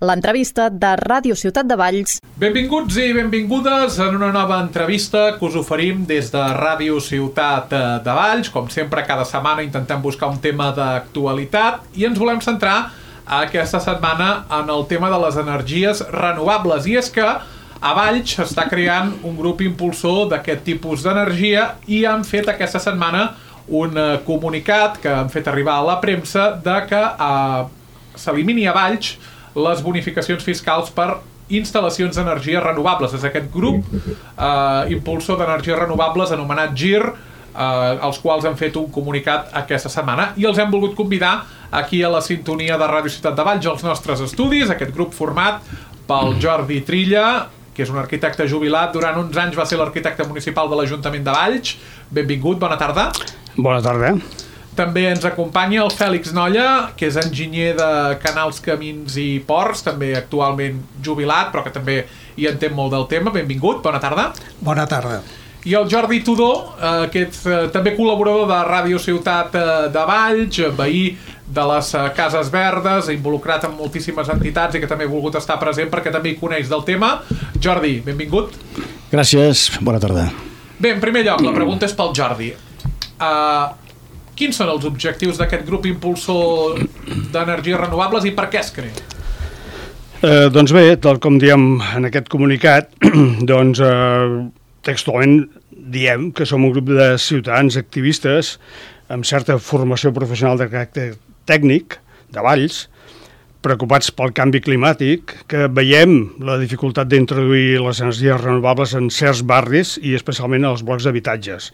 l'entrevista de Ràdio Ciutat de Valls. Benvinguts i benvingudes en una nova entrevista que us oferim des de Ràdio Ciutat de Valls. Com sempre, cada setmana intentem buscar un tema d'actualitat i ens volem centrar aquesta setmana en el tema de les energies renovables. I és que a Valls s'està creant un grup impulsor d'aquest tipus d'energia i han fet aquesta setmana un comunicat que han fet arribar a la premsa de que s'elimini a Valls les bonificacions fiscals per instal·lacions d'energies renovables. És aquest grup impulsor d'energies renovables anomenat GIR, els quals han fet un comunicat aquesta setmana i els hem volgut convidar aquí a la sintonia de Ràdio Ciutat de Valls als nostres estudis, aquest grup format pel Jordi Trilla, que és un arquitecte jubilat, durant uns anys va ser l'arquitecte municipal de l'Ajuntament de Valls. Benvingut, bona tarda. Bona tarda. També ens acompanya el Fèlix Nolla, que és enginyer de canals, camins i ports, també actualment jubilat, però que també hi entén molt del tema. Benvingut, bona tarda. Bona tarda. I el Jordi Tudó, que és també col·laborador de Ràdio Ciutat de Valls, veí de les Cases Verdes, involucrat en moltíssimes entitats i que també ha volgut estar present perquè també hi coneix del tema. Jordi, benvingut. Gràcies, bona tarda. Bé, en primer lloc, la pregunta és pel Jordi. Quins són els objectius d'aquest grup impulsor d'energies renovables i per què es crea? Doncs bé, tal com diem en aquest comunicat, doncs textualment diem que som un grup de ciutadans activistes amb certa formació professional de caràcter tècnic de Valls, preocupats pel canvi climàtic, que veiem la dificultat d'introduir les energies renovables en certs barris i especialment als blocs d'habitatges.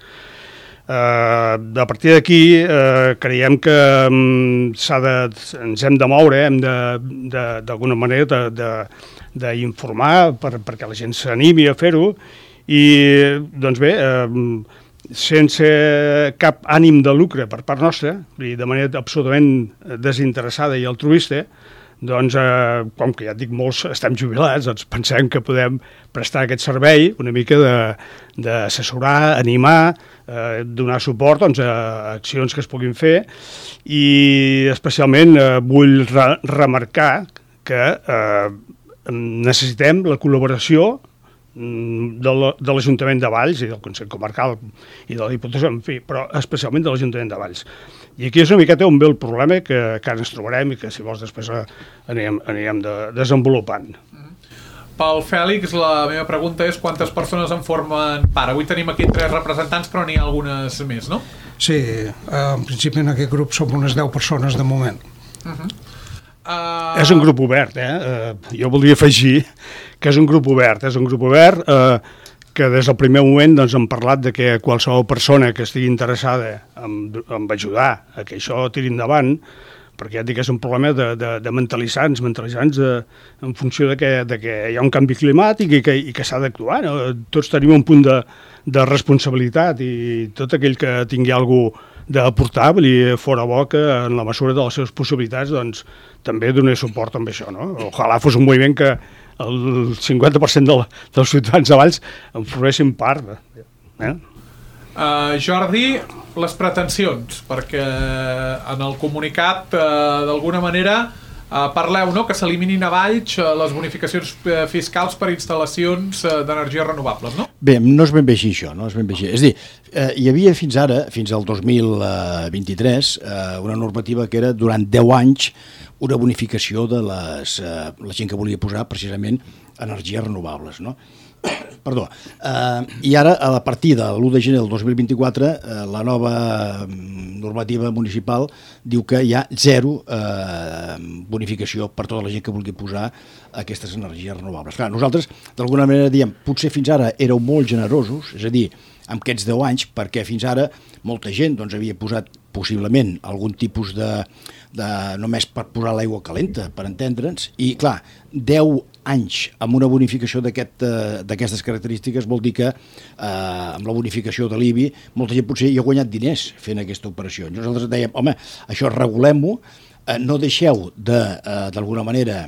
A partir d'aquí creiem que ens hem de moure, hem d'alguna manera d'informar perquè la gent s'animi a fer-ho i doncs bé, sense cap ànim de lucre per part nostra i de manera absolutament desinteressada i altruista, doncs, com que ja et dic, molts estem jubilats, doncs pensem que podem prestar aquest servei una mica d'assessorar, animar, donar suport doncs, a accions que es puguin fer i especialment vull remarcar que necessitem la col·laboració de l'Ajuntament de Valls i del Consell Comarcal i de la Diputació, en fi, però especialment de l'Ajuntament de Valls. I aquí és una miqueta on ve el problema que ara ens trobarem i que, si vols, després anirem desenvolupant. Pel Fèlix, la meva pregunta és quantes persones en formen part? Avui tenim aquí 3 representants, però n'hi ha algunes més, no? Sí, en principi en aquest grup som unes 10 persones de moment. És un grup obert, jo voldria afegir que és un grup obert, que des del primer moment doncs, hem parlat de que qualsevol persona que estigui interessada en ajudar a que això tiri endavant, perquè ja et dic que és un problema de mentalitzants en funció de que hi ha un canvi climàtic i que s'ha d'actuar. No? Tots tenim un punt de responsabilitat i tot aquell que tingui alguna cosa d'aportar, fora bo que en la mesura de les seves possibilitats doncs, també donar suport amb això. No? Ojalà fos un moviment que el 50% dels ciutadans de Valls en formessin part. Jordi, les pretensions, perquè en el comunicat d'alguna manera parleu que s'eliminin a Valls les bonificacions fiscals per instal·lacions d'energies renovables, no? Bé, no és ben bé així això, no és ben bé així. És a dir, hi havia fins ara, fins al 2023, una normativa que era durant 10 anys una bonificació de la gent que volia posar precisament energies renovables, no? Perdó. I ara, a partir de l'1 de gener del 2024, la nova normativa municipal diu que hi ha 0 bonificació per tota la gent que vulgui posar aquestes energies renovables. Clar, nosaltres, d'alguna manera, diem, potser fins ara éreu molt generosos, és a dir, amb aquests 10 anys, perquè fins ara molta gent doncs, havia posat possiblement algun tipus només per posar l'aigua calenta, per entendre'ns, i clar, 10 anys amb una bonificació d'aquestes característiques vol dir que amb la bonificació de l'IBI molta gent potser hi ha guanyat diners fent aquesta operació. Nosaltres dèiem, home, això regulem-ho, no deixeu d'alguna manera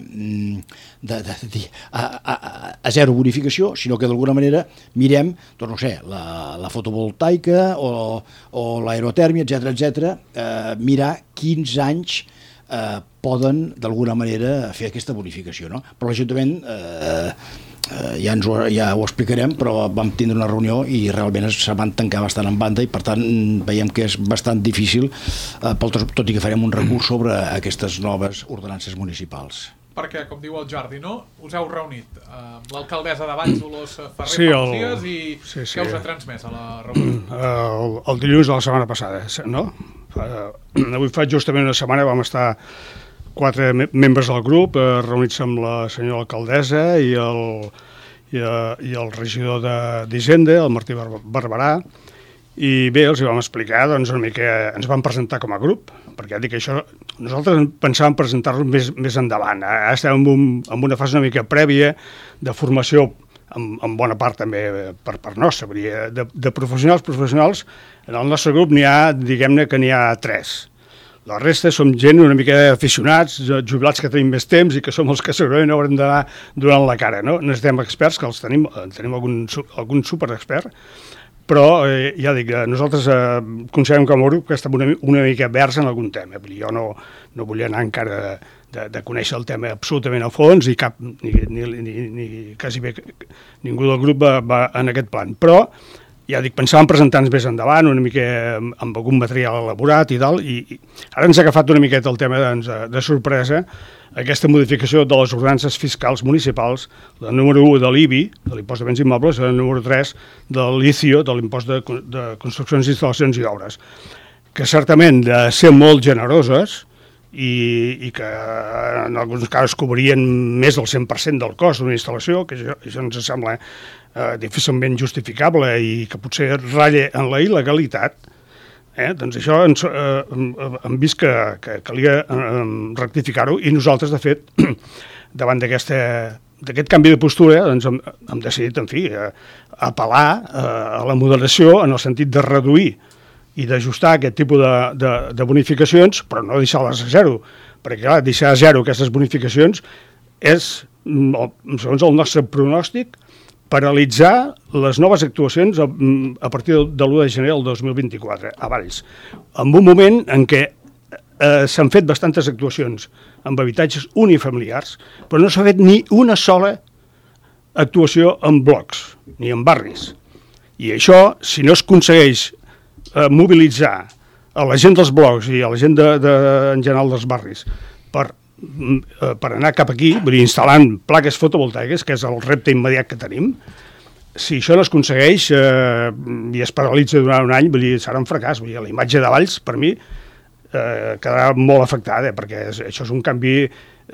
a 0 bonificació, sinó que d'alguna manera mirem, doncs no sé, la fotovoltaica o l'aerotèrmia, etc, mirar quins anys poden d'alguna manera fer aquesta bonificació, no? Però l'Ajuntament ja ho explicarem, però vam tindre una reunió i realment se van tancar bastant en banda i per tant veiem que és bastant difícil, tot i que farem un recurs sobre aquestes noves ordenances municipals. Perquè, com diu el Jordi, no? Us heu reunit amb l'alcaldessa de Valls, Dolors Ferrer, fa uns dies, i què us ha transmès a la reunió? El dilluns de la setmana passada, no? Avui fa justament una setmana vam estar 4 membres del grup reunits amb la senyora alcaldessa i el regidor d'Hisenda, el Martí Barberà, i bé, els vam explicar, doncs una mica, ens vam presentar com a grup, perquè dic que això, nosaltres pensàvem presentar-lo més endavant. Ara estem en una fase una mica prèvia de formació, en bona part també per part nostra, de professionals, en el nostre grup n'hi ha, diguem-ne que n'hi ha 3. La resta som gent una mica aficionats, jubilats que tenim més temps i que som els que segurament haurem d'anar donant la cara, no? Necessitem experts, que els tenim algun superexpert, però ja dic, nosaltres considerem com a grup que estem una mica verds en algun tema. Jo no vull anar encara de conèixer el tema absolutament a fons i ni quasi bé ningú del grup va en aquest plan. Però ja dic, pensàvem presentar-nos més endavant, una mica amb algun material elaborat i tal, i ara ens ha agafat una miqueta el tema de sorpresa aquesta modificació de les ordenances fiscals municipals, la número 1 de l'IBI, de l'impost de béns immobles, i la número 3 de l'ICIO, de l'impost de construccions, instal·lacions i obres, que certament de ser molt generoses i que en alguns casos cobrien més del 100% del cost d'una instal·lació, que això ens sembla difícilment justificable i que potser ratlla en la il·legalitat, doncs això hem vist que calia rectificar-ho i nosaltres, de fet, davant d'aquest canvi de postura, doncs hem decidit, en fi, apel·lar a la moderació en el sentit de reduir i d'ajustar aquest tipus de bonificacions, però no deixar-les a zero, perquè clar, deixar a zero aquestes bonificacions és, segons el nostre pronòstic, paralitzar les noves actuacions a partir de l'1 de gener del 2024 a Valls, en un moment en què s'han fet bastantes actuacions amb habitatges unifamiliars, però no s'ha fet ni una sola actuació en blocs, ni en barris. I això, si no es aconsegueix mobilitzar a la gent dels blocs i a la gent en general dels barris per anar cap aquí, vull dir, instal·lant plaques fotovoltaiques, que és el repte immediat que tenim, si això no es aconsegueix i es paralitza durant un any, vull dir, serà un fracàs. Vull dir, la imatge de Valls, per mi, quedarà molt afectada, perquè això és un canvi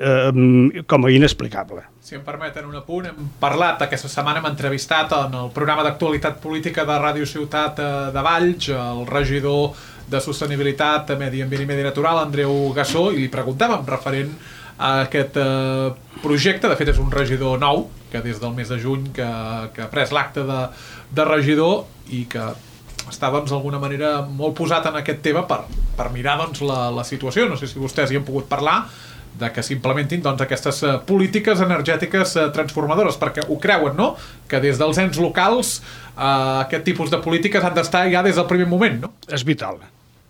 com a inexplicable. Si em permeten un apunt, hem parlat aquesta setmana, hem entrevistat en el programa d'actualitat política de Ràdio Ciutat de Valls, el regidor de Sostenibilitat, Medi Ambient i Medi Natural, Andreu Gassó, i li preguntàvem referent a aquest projecte. De fet, és un regidor nou, que des del mes de juny que ha pres l'acte de regidor i que està, doncs, d'alguna manera molt posat en aquest tema per mirar, doncs, la situació. No sé si vostès hi han pogut parlar, de que s'implementin, doncs, aquestes polítiques energètiques transformadores, perquè ho creuen, no?, que des dels ens locals aquest tipus de polítiques han d'estar ja des del primer moment, no? És vital.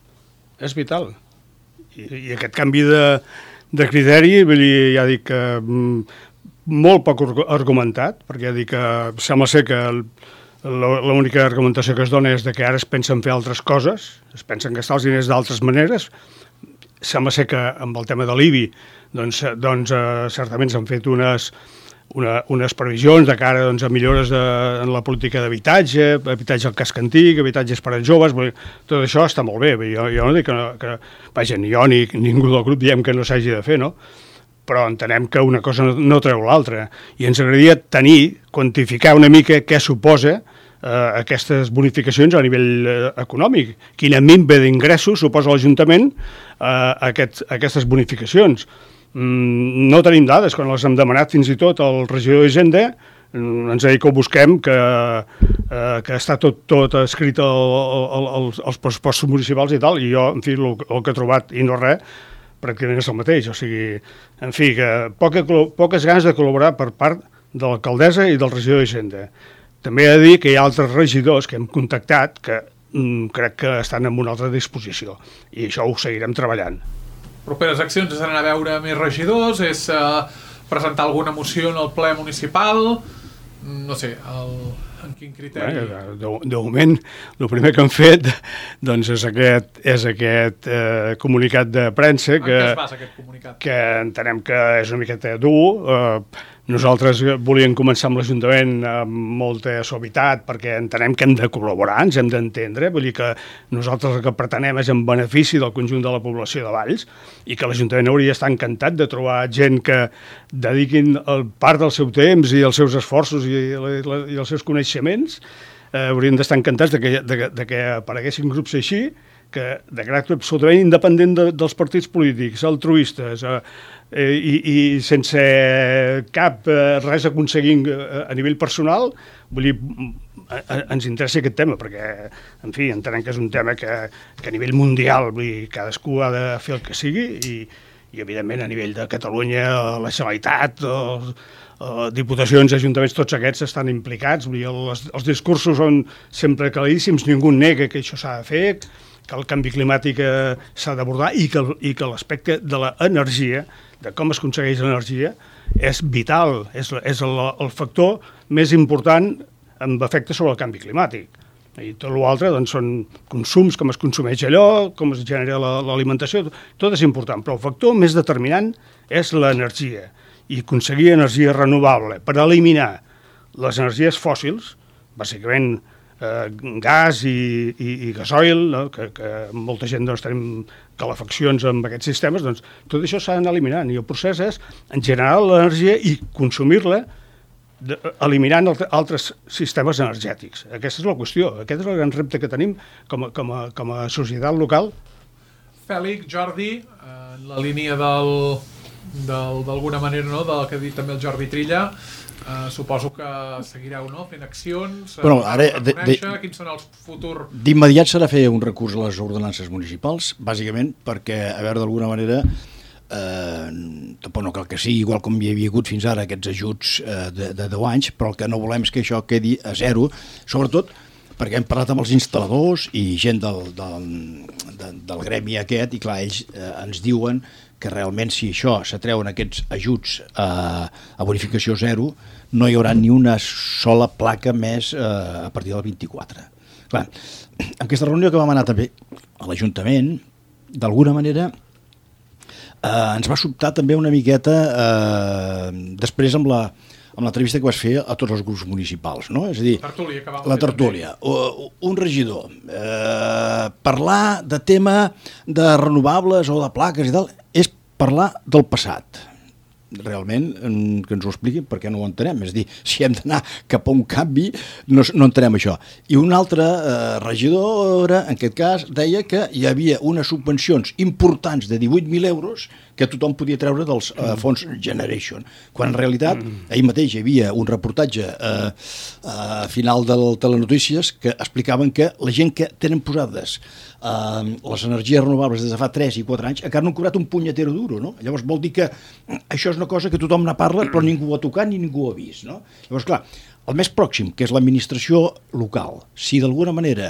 És vital. I aquest canvi de criteri, vull dir, ja dic que molt poc argumentat, perquè ja dic que sembla ser que l'única argumentació que es dona és de que ara es pensen fer altres coses, es pensen gastar els diners d'altres maneres. Sembla ser que amb el tema de l'IBI doncs certament s'han fet unes previsions de cara, doncs, a millores en la política d'habitatge, habitatge al casc antic, habitatges per als joves. Tot això està molt bé. Jo no dic que vaja, ni jo ni ningú del grup diem que no s'hagi de fer, no? Però entenem que una cosa no treu l'altra. I ens agradaria quantificar una mica què suposa aquestes bonificacions a nivell econòmic. Quina minva d'ingressos suposa l'Ajuntament aquestes bonificacions. No tenim dades, quan les hem demanat fins i tot al regidor d'Hisenda ens ha dit que ho busquem, que està tot escrit als pressupostos municipals i tal, i jo, en fi, el que he trobat i no res, pràcticament és el mateix. O sigui, en fi, que poques ganes de col·laborar per part de l'alcaldessa i del regidor d'Hisenda. També he de dir que hi ha altres regidors que hem contactat que crec que estan en una altra disposició, i això ho seguirem treballant. properes accions és anar a veure més regidors, és presentar alguna moció en el ple municipal, no sé, en quin criteri? De moment, el primer que han fet doncs és aquest comunicat de premsa En què es basa aquest comunicat? que entenem que és una miqueta dur. Nosaltres volíem començar amb l'Ajuntament amb molta suavitat perquè entenem que hem de col·laborar, ens hem d'entendre, vull dir que nosaltres el que pretenem és en benefici del conjunt de la població de Valls i que l'Ajuntament hauria d'estar encantat de trobar gent que dediquin part del seu temps i els seus esforços i els seus coneixements. Haurien d'estar encantats de que apareguessin grups així, que de caràcter absolutament independent dels partits polítics, altruistes, i sense cap res a aconseguir a nivell personal. Vull dir, ens interessa aquest tema perquè, en fi, entenem que és un tema que a nivell mundial, vull dir, cadascú ha de fer el que sigui i evidentment a nivell de Catalunya, la Generalitat, diputacions, ajuntaments, tots aquests estan implicats. Vull dir, els discursos són sempre claríssims, ningú nega que això s'ha de fer, que el canvi climàtic s'ha d'abordar i que l'aspecte de l'energia, de com es aconsegueix l'energia, és vital, és el factor més important amb efecte sobre el canvi climàtic. I tot l'altre doncs, són consums, com es consumeix allò, com es genera l'alimentació, tot és important, però el factor més determinant és l'energia i aconseguir energia renovable per eliminar les energies fòssils, bàsicament gas i gasoil, no? que molta gent doncs, tenim calefaccions amb aquests sistemes, doncs tot això s'ha d'anar eliminant i el procés és generar l'energia i consumir-la eliminant altres sistemes energètics. Aquesta és la qüestió, aquest és el gran repte que tenim com a societat local. Fèlix, Jordi, en la línia d'alguna manera, no?, del que ha dit també el Jordi Trilla, suposo que seguireu, no?, fent accions, quins són els futurs... D'immediat s'ha de fer un recurs a les ordenances municipals, bàsicament perquè, a veure, d'alguna manera, tampoc no cal que sigui igual com hi havia hagut fins ara aquests ajuts de 10 anys, però el que no volem és que això quedi a zero, sobretot perquè hem parlat amb els instal·ladors i gent del gremi aquest, i clar, ells ens diuen que realment si això s'atreuen aquests ajuts a bonificació zero, no hi haurà ni una sola placa més a partir del 24. Clar, en aquesta reunió que vam anar també a l'Ajuntament, d'alguna manera ens va sobtar també una miqueta després amb l'entrevista que vas fer a tots els grups municipals, no? És a dir, la tertúlia. Un regidor, parlar de tema de renovables o de plaques i tal, és parlar del passat. Realment, que ens ho expliquin perquè no ho entenem. És a dir, si hem d'anar cap a un canvi, no entenem això. I una altra regidora, en aquest cas, deia que hi havia unes subvencions importants de 18.000 euros que tothom podia treure dels fons Generation, quan en realitat ahir mateix hi havia un reportatge a final del Telenotícies que explicaven que la gent que tenen posades les energies renovables des de fa 3 i 4 anys encara no han cobrat un punyetero duro, no? Llavors vol dir que això és una cosa que tothom ne parla però ningú ho ha tocat ni ningú ho ha vist, no? Llavors, clar, el més pròxim, que és l'administració local, si d'alguna manera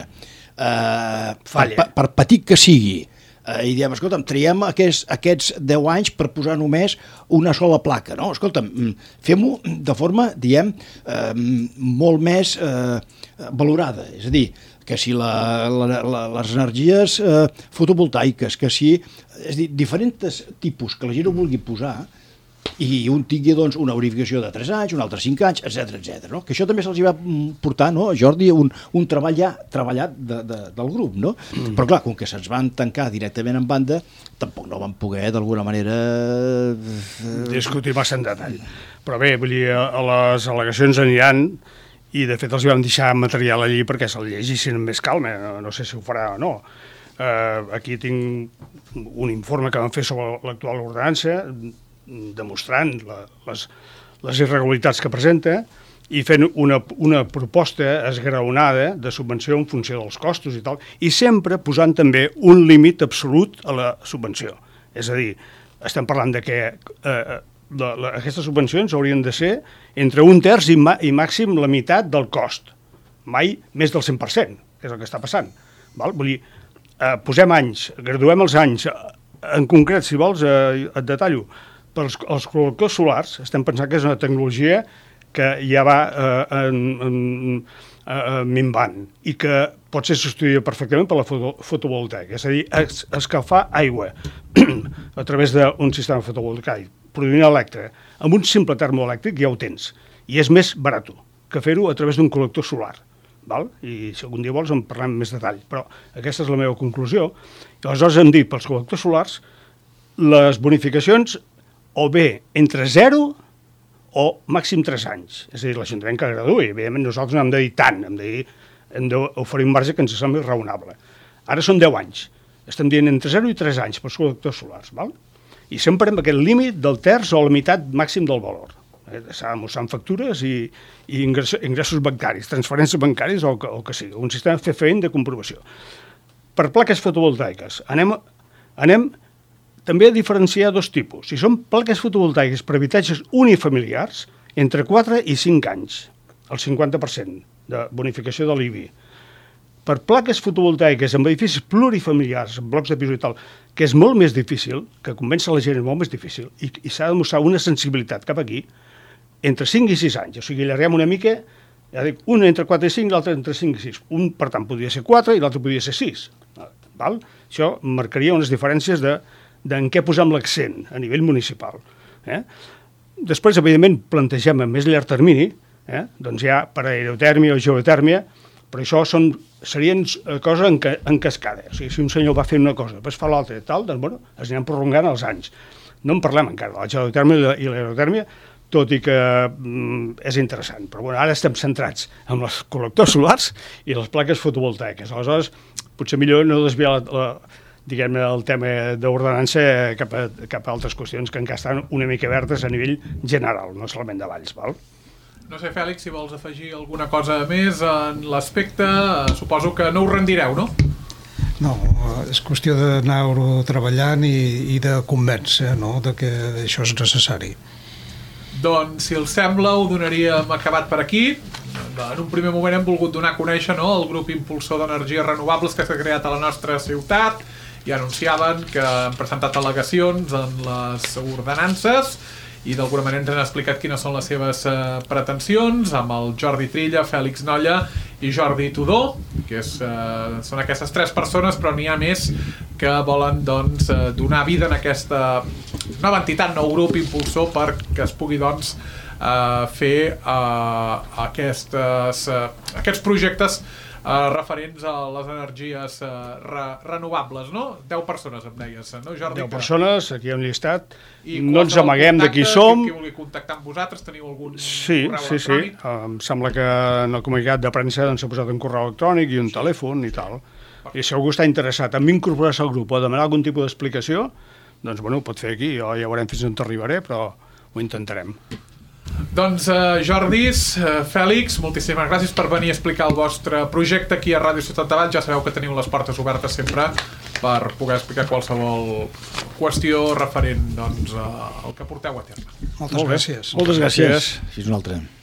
per petit que sigui i diem, escolta'm, triem aquests 10 anys per posar només una sola placa, no? Escolta'm, fem-ho de forma, diem, molt més valorada, és a dir, que si les energies fotovoltaiques, que si, és a dir, diferents tipus que la gent ho vulgui posar i un tingui doncs, una bonificació de 3 anys, un altre 5 anys, etc. No? Que això també se'ls va portar, no, Jordi, un treball ja treballat del grup, no? Però clar, com que se'ns van tancar directament en banda, tampoc no van poder d'alguna manera discutir massa en detall. Però bé, vull dir, a les al·legacions aniran i de fet els vam deixar material allí perquè se'l llegissin amb més calma, no sé si ho farà o no. Aquí tinc un informe que van fer sobre l'actual ordenança demostrant les irregularitats que presenta i fent una proposta esgraonada de subvenció en funció dels costos i tal, i sempre posant també un límit absolut a la subvenció. És a dir, estem parlant de que aquestes subvencions haurien de ser entre 1/3 i màxim la meitat del cost, mai més del 100%, que és el que està passant. Val? Vull dir, posem anys, graduem els anys, En concret, si vols, et detallo. Els col·lectors solars estem pensant que és una tecnologia que ja va minvant i que pot ser substituïda perfectament per la fotovoltaica, és a dir, escalfar aigua a través d'un sistema fotovoltaic, produint elèctrica. Amb un simple termoelèctric ja ho tens, i és més barat que fer-ho a través d'un col·lector solar. Val? I si algun dia vols en parlem més detall, però aquesta és la meva conclusió. I aleshores hem dit pels col·lectors solars les bonificacions o bé entre 0 o màxim 3 anys. És a dir, l'Ajuntament que graduï. Evidentment, nosaltres no hem de dir tant, hem d'oferir un marge que ens sembli raonable. Ara són 10 anys. Estem dient entre 0 i 3 anys pels col·lectors solars. Val? I sempre amb aquest límit del terç o la meitat màxim del valor. S'ha de mostrar factures i ingressos bancaris, transferències bancàries o el que sigui. Un sistema fefaent de comprovació. Per plaques fotovoltaiques, anem també a diferenciar dos tipus. Si són plaques fotovoltaiques per habitatges unifamiliars, entre 4 i 5 anys, el 50% de bonificació de l'IBI. Per plaques fotovoltaiques en edificis plurifamiliars, en blocs de pisos i tal, que és molt més difícil, que convèncer la gent és molt més difícil, i s'ha de mostrar una sensibilitat cap aquí, entre 5 i 6 anys. O sigui, allarguem una mica, ja dic, un entre 4 i 5, l'altre entre 5 i 6. Un, per tant, podria ser 4 i l'altre podria ser 6. Val? Això marcaria unes diferències d'en què posem l'accent a nivell municipal. Després, evidentment, plantegem a més llarg termini, doncs ja per aerotèrmia o geotèrmia, però això serien coses en cascada. O sigui, si un senyor va fer una cosa, després fa l'altra i tal, doncs, bueno, es aniran prolongant els anys. No en parlem encara de la geotèrmia i l'aerotèrmia, tot i que és interessant. Però bueno, ara estem centrats en els col·lectors solars i les plaques fotovoltaiques. Aleshores, potser millor no desviar diguem-ne, el tema d'ordenança cap a altres qüestions que encara estan una mica obertes a nivell general, no solament de Valls. Val? No sé, Fèlix, si vols afegir alguna cosa més en l'aspecte, suposo que no us rendireu, no? No, és qüestió d'anar-ho treballant i de convèncer, no?, de que això és necessari. Doncs, si els sembla, ho donaríem acabat per aquí. En un primer moment hem volgut donar a conèixer, no?, el grup impulsor d'energies renovables que s'ha creat a la nostra ciutat i anunciaven que han presentat al·legacions en les ordenances i d'alguna manera ens han explicat quines són les seves pretensions amb el Jordi Trilla, Fèlix Nolla i Jordi Tudó, que són aquestes 3 persones, però n'hi ha més que volen doncs, donar vida en aquesta nova entitat, nou grup impulsor perquè es pugui doncs, fer aquests projectes referents a les energies renovables, no? 10 persones, em deies, no, Jordi? 10 persones, aquí hi ha un llistat, no ens amaguem de qui som. Qui vulgui contactar amb vosaltres, teniu algun correu electrònic? Sí, em sembla que en el comunicat de premsa s'ha posat un correu electrònic i un telèfon i tal. I si algú està interessat en incorporar-se al grup o demanar algun tipus d'explicació, doncs bueno, ho pot fer aquí, ja veurem fins on arribaré, però ho intentarem. Doncs Jordis, Fèlix, moltíssimes gràcies per venir a explicar el vostre projecte aquí a Ràdio Ciutat de Valls. Ja sabeu que teniu les portes obertes sempre per poder explicar qualsevol qüestió referent doncs, al que porteu a terme. Moltes gràcies. Moltes gràcies. Fins una altra.